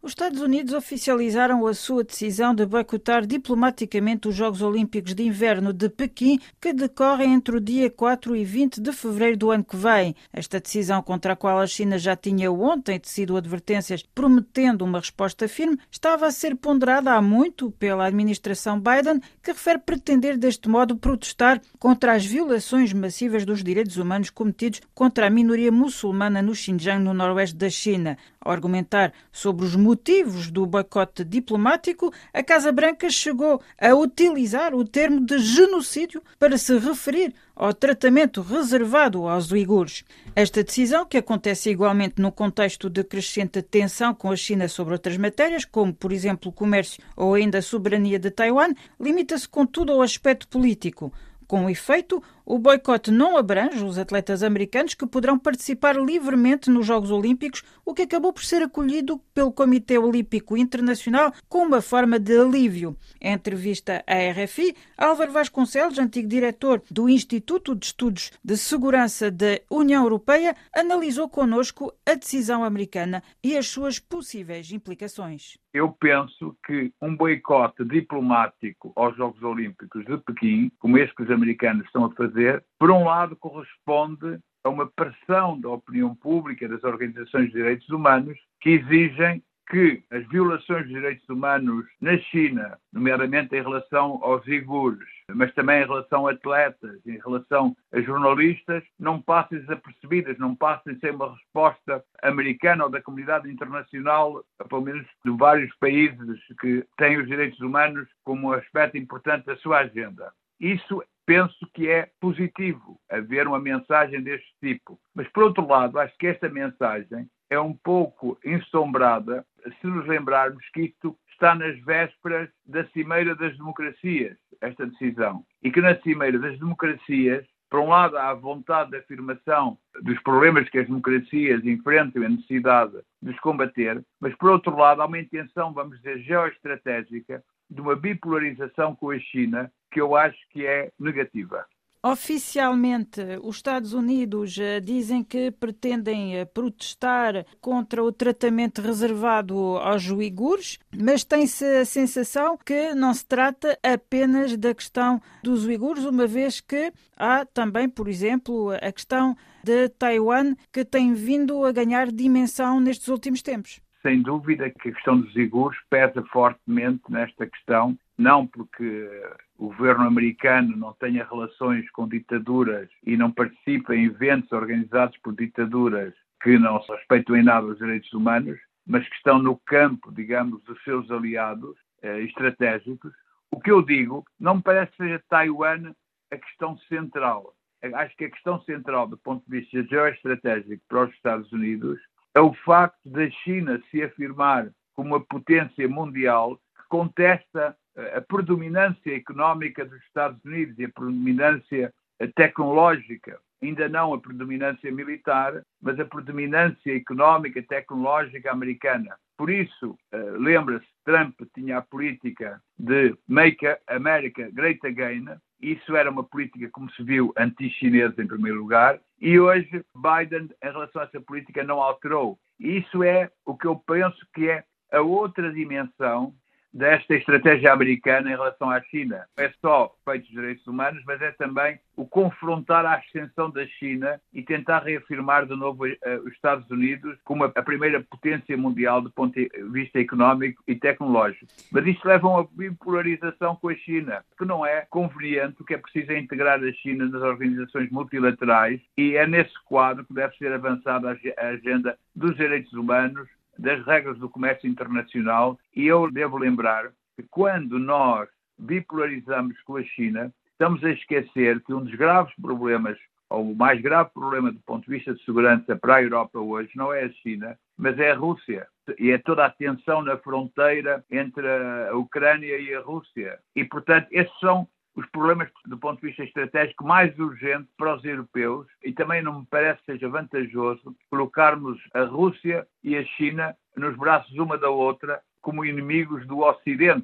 Os Estados Unidos oficializaram a sua decisão de boicotar diplomaticamente os Jogos Olímpicos de Inverno de Pequim, que decorrem entre o dia 4 e 20 de fevereiro do ano que vem. Esta decisão, contra a qual a China já tinha ontem tecido advertências prometendo uma resposta firme, estava a ser ponderada há muito pela administração Biden, que refere pretender deste modo protestar contra as violações massivas dos direitos humanos cometidos contra a minoria muçulmana no Xinjiang, no noroeste da China. Ao argumentar sobre os motivos do boicote diplomático, a Casa Branca chegou a utilizar o termo de genocídio para se referir ao tratamento reservado aos uigures. Esta decisão, que acontece igualmente no contexto de crescente tensão com a China sobre outras matérias, como, por exemplo, o comércio ou ainda a soberania de Taiwan, limita-se, contudo, ao aspecto político. Com efeito, o boicote não abrange os atletas americanos que poderão participar livremente nos Jogos Olímpicos, o que acabou por ser acolhido pelo Comitê Olímpico Internacional como uma forma de alívio. Em entrevista à RFI, Álvaro Vasconcelos, antigo diretor do Instituto de Estudos de Segurança da União Europeia, analisou connosco a decisão americana e as suas possíveis implicações. Eu penso que um boicote diplomático aos Jogos Olímpicos de Pequim, como este que os americanos estão a fazer, por um lado corresponde a uma pressão da opinião pública, das organizações de direitos humanos, que exigem que as violações de direitos humanos na China, nomeadamente em relação aos uigures, mas também em relação a atletas, em relação a jornalistas, não passem desapercebidas, não passem sem uma resposta americana ou da comunidade internacional, pelo menos de vários países que têm os direitos humanos como um aspecto importante da sua agenda. Isso penso que é positivo, haver uma mensagem deste tipo. Mas, por outro lado, acho que esta mensagem é um pouco ensombrada se nos lembrarmos que isto está nas vésperas da Cimeira das Democracias, esta decisão. E que na Cimeira das Democracias, por um lado, há a vontade de afirmação dos problemas que as democracias enfrentam e a necessidade de os combater, mas, por outro lado, há uma intenção, vamos dizer, geoestratégica de uma bipolarização com a China que eu acho que é negativa. Oficialmente, os Estados Unidos dizem que pretendem protestar contra o tratamento reservado aos uigures, mas tem-se a sensação que não se trata apenas da questão dos uigures, uma vez que há também, por exemplo, a questão de Taiwan, que tem vindo a ganhar dimensão nestes últimos tempos. Sem dúvida que a questão dos uigures pesa fortemente nesta questão, não porque o governo americano não tenha relações com ditaduras e não participe em eventos organizados por ditaduras que não se respeitam em nada os direitos humanos, mas que estão no campo, digamos, dos seus aliados estratégicos. O que eu digo, não me parece que seja Taiwan a questão central. Acho que a questão central, do ponto de vista geoestratégico para os Estados Unidos, é o facto da China se afirmar como uma potência mundial que contesta a predominância económica dos Estados Unidos e a predominância tecnológica, ainda não a predominância militar, mas a predominância económica e tecnológica americana. Por isso, lembra-se, Trump tinha a política de Make America Great Again. Isso era uma política, como se viu, anti-chinesa em primeiro lugar, e hoje Biden, em relação a essa política, não alterou. Isso é o que eu penso que é a outra dimensão desta estratégia americana em relação à China. É só feito dos direitos humanos, mas é também o confrontar a ascensão da China e tentar reafirmar de novo os Estados Unidos como a primeira potência mundial do ponto de vista económico e tecnológico. Mas isto leva a uma bipolarização com a China, que não é conveniente, o que é preciso é integrar a China nas organizações multilaterais e é nesse quadro que deve ser avançada a agenda dos direitos humanos, das regras do comércio internacional, e eu devo lembrar que quando nós bipolarizamos com a China, estamos a esquecer que um dos graves problemas, ou o mais grave problema do ponto de vista de segurança para a Europa hoje, não é a China, mas é a Rússia. E é toda a tensão na fronteira entre a Ucrânia e a Rússia. E, portanto, esses são os problemas do ponto de vista estratégico mais urgentes para os europeus, e também não me parece que seja vantajoso colocarmos a Rússia e a China nos braços uma da outra como inimigos do Ocidente.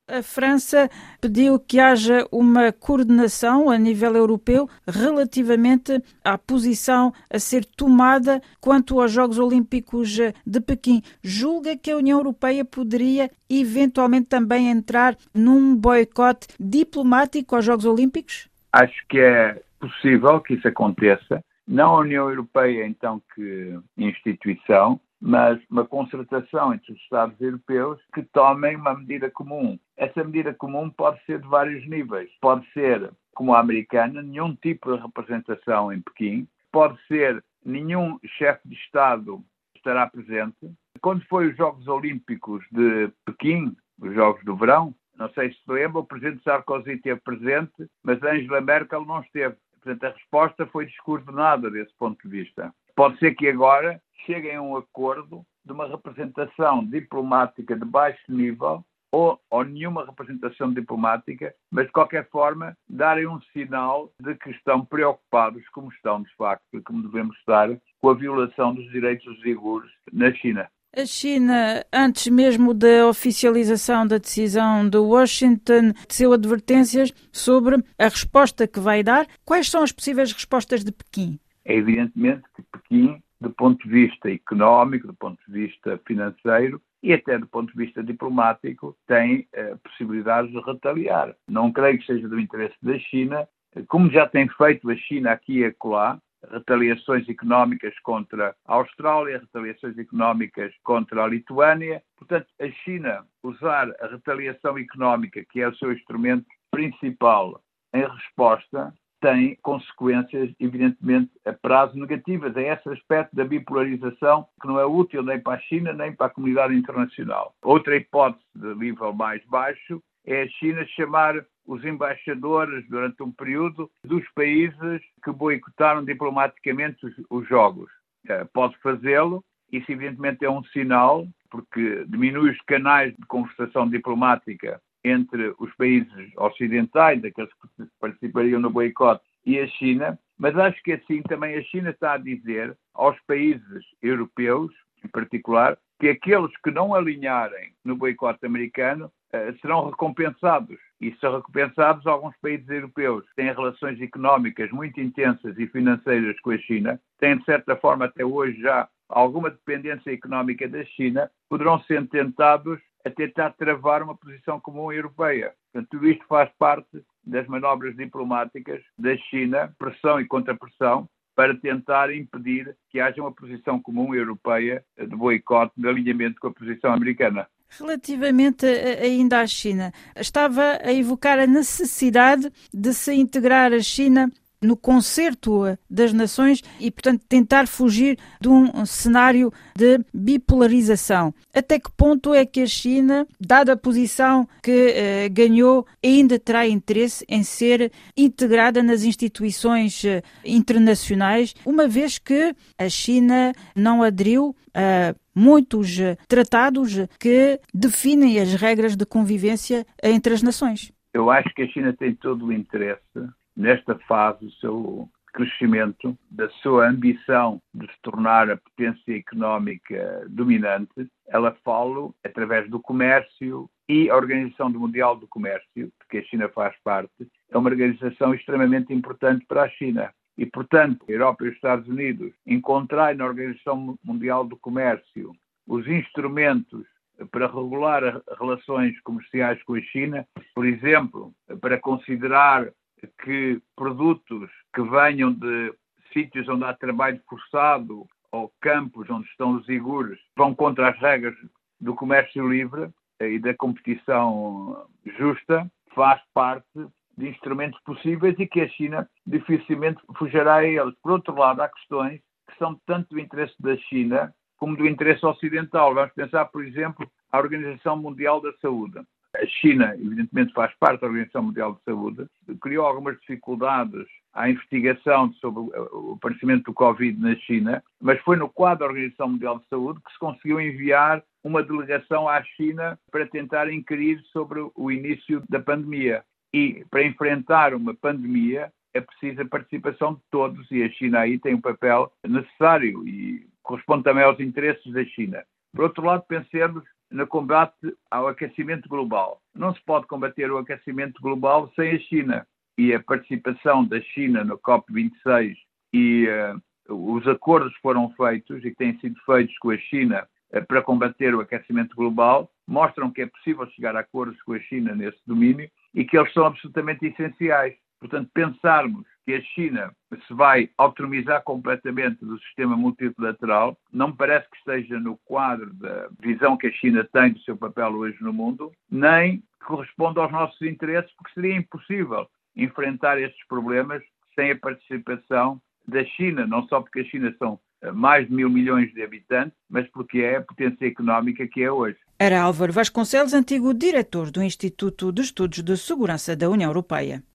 A França pediu que haja uma coordenação a nível europeu relativamente à posição a ser tomada quanto aos Jogos Olímpicos de Pequim. Julga que a União Europeia poderia eventualmente também entrar num boicote diplomático aos Jogos Olímpicos? Acho que é possível que isso aconteça. Não a União Europeia, então, que instituição, mas uma concertação entre os Estados europeus que tomem uma medida comum. Essa medida comum pode ser de vários níveis. Pode ser, como a americana, nenhum tipo de representação em Pequim. Pode ser nenhum chefe de Estado estará presente. Quando foi os Jogos Olímpicos de Pequim, os Jogos do Verão, não sei se lembra, o presidente Sarkozy esteve presente, mas Angela Merkel não esteve. Portanto, a resposta foi discurso de nada desse ponto de vista. Pode ser que agora cheguem a um acordo de uma representação diplomática de baixo nível ou nenhuma representação diplomática, mas de qualquer forma darem um sinal de que estão preocupados, como estão de facto, e como devemos estar, com a violação dos direitos dos uigures na China. A China, antes mesmo da oficialização da decisão de Washington, teceu advertências sobre a resposta que vai dar. Quais são as possíveis respostas de Pequim? É evidentemente que Pequim, do ponto de vista económico, do ponto de vista financeiro e até do ponto de vista diplomático, tem possibilidades de retaliar. Não creio que seja do interesse da China, como já tem feito a China aqui e acolá, retaliações económicas contra a Austrália, retaliações económicas contra a Lituânia. Portanto, a China usar a retaliação económica, que é o seu instrumento principal, em resposta, tem consequências, evidentemente, a prazo negativas. É esse aspecto da bipolarização que não é útil nem para a China, nem para a comunidade internacional. Outra hipótese de nível mais baixo é a China chamar os embaixadores, durante um período, dos países que boicotaram diplomaticamente os Jogos. Pode fazê-lo. Isso, evidentemente, é um sinal, porque diminui os canais de conversação diplomática entre os países ocidentais, aqueles que participariam no boicote, e a China, mas acho que assim também a China está a dizer aos países europeus, em particular, que aqueles que não alinharem no boicote americano serão recompensados. E são recompensados alguns países europeus que têm relações económicas muito intensas e financeiras com a China, têm de certa forma até hoje já alguma dependência económica da China, poderão ser tentados a tentar travar uma posição comum europeia. Portanto, tudo isto faz parte das manobras diplomáticas da China, pressão e contrapressão, para tentar impedir que haja uma posição comum europeia de boicote, de alinhamento com a posição americana. Relativamente ainda à China, estava a evocar a necessidade de se integrar a China no concerto das nações e, portanto, tentar fugir de um cenário de bipolarização. Até que ponto é que a China, dada a posição que ganhou, ainda terá interesse em ser integrada nas instituições internacionais, uma vez que a China não aderiu a muitos tratados que definem as regras de convivência entre as nações? Eu acho que a China tem todo o interesse nesta fase do seu crescimento, da sua ambição de se tornar a potência económica dominante. Ela fala através do comércio e a Organização Mundial do Comércio, porque a China faz parte, é uma organização extremamente importante para a China. E, portanto, a Europa e os Estados Unidos encontrarem na Organização Mundial do Comércio os instrumentos para regular as relações comerciais com a China, por exemplo, para considerar que produtos que venham de sítios onde há trabalho forçado ou campos onde estão os uigures vão contra as regras do comércio livre e da competição justa, faz parte de instrumentos possíveis e que a China dificilmente fugirá a eles. Por outro lado, há questões que são tanto do interesse da China como do interesse ocidental. Vamos pensar, por exemplo, a Organização Mundial da Saúde. A China, evidentemente, faz parte da Organização Mundial de Saúde, criou algumas dificuldades à investigação sobre o aparecimento do Covid na China, mas foi no quadro da Organização Mundial de Saúde que se conseguiu enviar uma delegação à China para tentar inquirir sobre o início da pandemia. E para enfrentar uma pandemia é preciso a participação de todos e a China aí tem um papel necessário e corresponde também aos interesses da China. Por outro lado, pensemos no combate ao aquecimento global. Não se pode combater o aquecimento global sem a China. E a participação da China no COP26 e os acordos que foram feitos e que têm sido feitos com a China para combater o aquecimento global mostram que é possível chegar a acordos com a China nesse domínio e que eles são absolutamente essenciais. Portanto, pensarmos que a China se vai autonomizar completamente do sistema multilateral não me parece que esteja no quadro da visão que a China tem do seu papel hoje no mundo, nem corresponde aos nossos interesses, porque seria impossível enfrentar estes problemas sem a participação da China, não só porque a China são mais de 1.000 milhões de habitantes, mas porque é a potência económica que é hoje. Era Álvaro Vasconcelos, antigo diretor do Instituto de Estudos de Segurança da União Europeia.